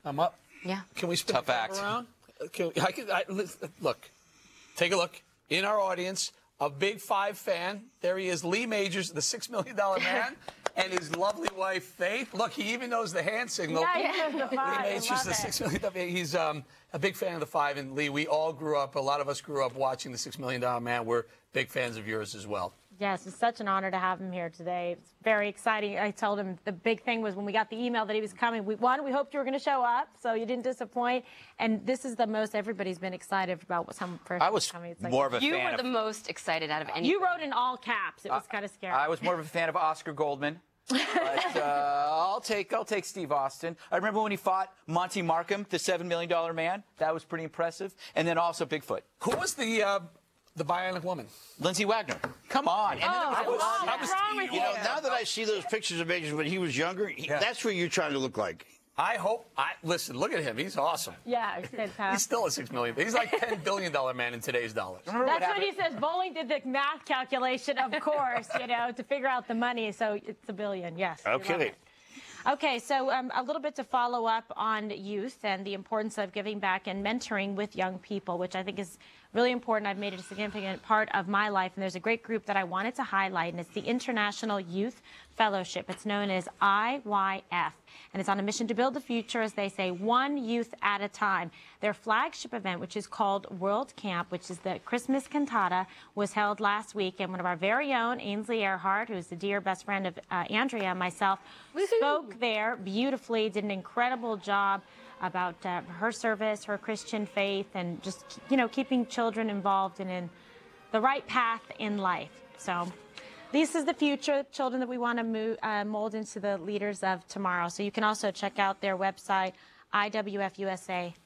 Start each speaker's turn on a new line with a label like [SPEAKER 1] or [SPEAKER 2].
[SPEAKER 1] I'm up.
[SPEAKER 2] Yeah.
[SPEAKER 1] Can we spin
[SPEAKER 3] Tough
[SPEAKER 1] the
[SPEAKER 3] act.
[SPEAKER 1] around? Look, take a look. In our audience, a Big Five fan. There he is, Lee Majors, the $6 million man, and his lovely wife, Faith. Look, he even knows the hand signal.
[SPEAKER 2] Yeah, he knows the five.
[SPEAKER 1] Lee Majors, the $6 million. He's a big fan of the Five. And Lee, we all grew up, a lot of us grew up watching the $6 Million Man. We're big fans of yours as well.
[SPEAKER 2] Yes, it's such an honor to have him here today. It's very exciting. I told him the big thing was when we got the email that he was coming, we hoped you were going to show up, so you didn't disappoint. And this is the most everybody's been excited about what's coming first.
[SPEAKER 3] I was
[SPEAKER 2] coming. It's
[SPEAKER 3] more of a
[SPEAKER 4] You
[SPEAKER 3] fan
[SPEAKER 4] were the most excited out of any.
[SPEAKER 2] You wrote in all caps. It was kind of scary.
[SPEAKER 3] I was more of a fan of Oscar Goldman. But I'll take Steve Austin. I remember when he fought Monty Markham, the $7 million man. That was pretty impressive. And then also Bigfoot.
[SPEAKER 1] Who was the Bionic Woman?
[SPEAKER 3] Lindsay Wagner. Come on.
[SPEAKER 2] What's wrong with you?
[SPEAKER 5] You know, now that I see those pictures of Majors when he was younger, that's what you're trying to look like.
[SPEAKER 1] Listen, look at him. He's awesome.
[SPEAKER 2] Yeah, it's fantastic.
[SPEAKER 1] He's still a $6 million. He's like $10 billion man in today's dollars.
[SPEAKER 2] That's what he says. Bowling did the math calculation, of course, to figure out the money. So it's $1 billion. Yes.
[SPEAKER 5] Okay.
[SPEAKER 2] Okay, so a little bit to follow up on youth and the importance of giving back and mentoring with young people, which I think is really important. I've made it a significant part of my life, and there's a great group that I wanted to highlight, and it's the International Youth Fellowship. It's known as IYF, and it's on a mission to build the future, as they say, one youth at a time. Their flagship event, which is called World Camp, which is the Christmas cantata, was held last week, and one of our very own, Ainsley Earhart, who's the dear best friend of Andrea and myself, spoke there beautifully, did an incredible job about her service, her Christian faith, and just, keeping children involved and in the right path in life. So this is the future, children that we want to mold into the leaders of tomorrow. So you can also check out their website, IWFUSA.org.